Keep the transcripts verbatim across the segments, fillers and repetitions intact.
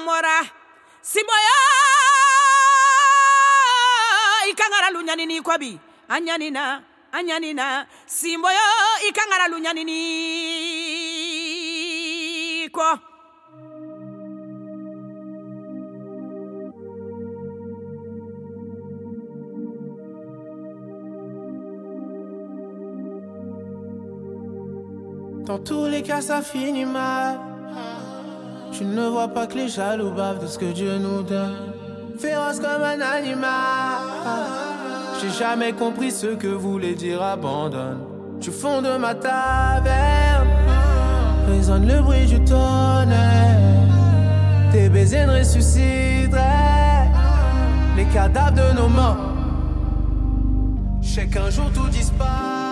mora Simboyo ikangara lunyani kwabi anyanina anyanina Simboyo ikangara lunyani ko Dans tous les cas, ça finit mal. Tu ne vois pas que les jaloux bavent de ce que Dieu nous donne. Féroce comme un animal. J'ai jamais compris ce que voulait dire abandonne. Du fond de ma taverne résonne le bruit du tonnerre. Tes baisers ne ressusciteraient les cadavres de nos morts. Je sais qu'un jour tout disparaît.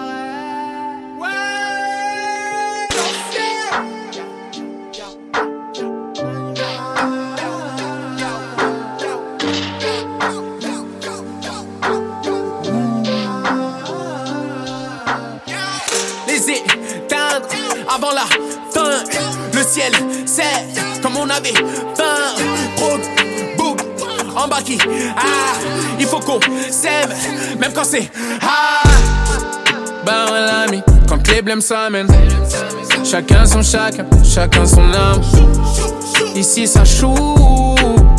Avant la fin, le ciel c'est comme on avait faim. Road, book, embarqué. Ah, il faut qu'on s'aime, même quand c'est ah. Ben ouais l'ami, quand les blèmes s'amènent. Chacun son chacun, chacun son âme. Ici ça shoot,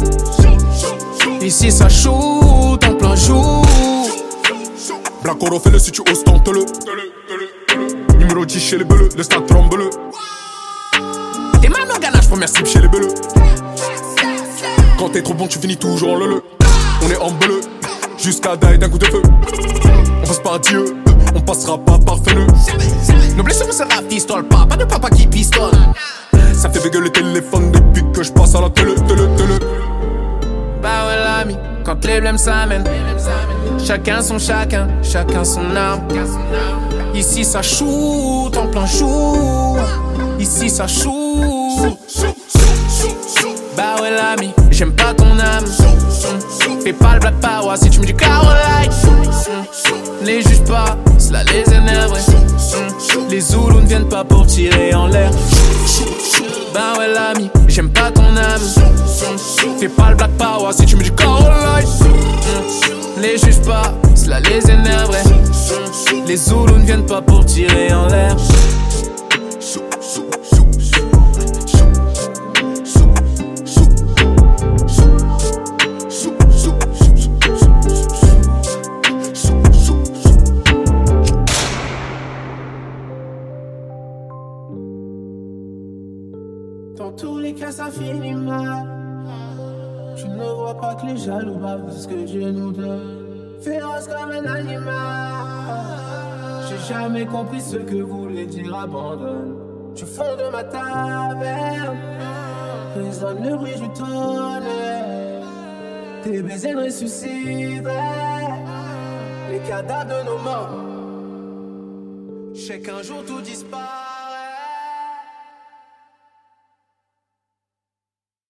ici ça shoot en plein jour. Black Oro fais-le si tu oses, tente-le. Numéro dix chez les beleux, le stade tremble. T'es mal en ganache, première cible Chez les beleux. Quand t'es trop bon, tu finis toujours en le. On est en bleu, jusqu'à die d'un coup de feu. On passe par Dieu, on passera pas par feu. Nos blessures on sera pistole, pas, pas de papa qui pistole. Ça fait bugger le téléphone depuis que je passe à la télé, télé, télé. Bah ouais l'ami, quand les blèmes s'amènent. Chacun son chacun, chacun son arme. Ici ça shoot en plein jour. Ici ça shoot. Bah ouais l'ami, j'aime pas ton âme. Fais pas le black power si tu me dis Caroline. Les juge pas, cela les énerve. Les Zoulous ne viennent pas pour tirer en l'air. Bah ouais l'ami, j'aime pas ton âme. Fais pas le black power si tu me dis Caroline. Les juge pas, cela les énerve. Les Zoulous ne viennent pas pour tirer en l'air. Dans tous les cas, ça finit mal. Tu ne vois pas que les jaloux bavent de ce que Dieu nous donne. Féroce comme un animal. J'ai jamais compris ce que voulait dire abandonne. Du fond de ma taverne résonne le bruit du tonnerre. Tes baisers ne ressusciteraient les cadavres de nos morts. Je sais qu'un jour tout disparaît.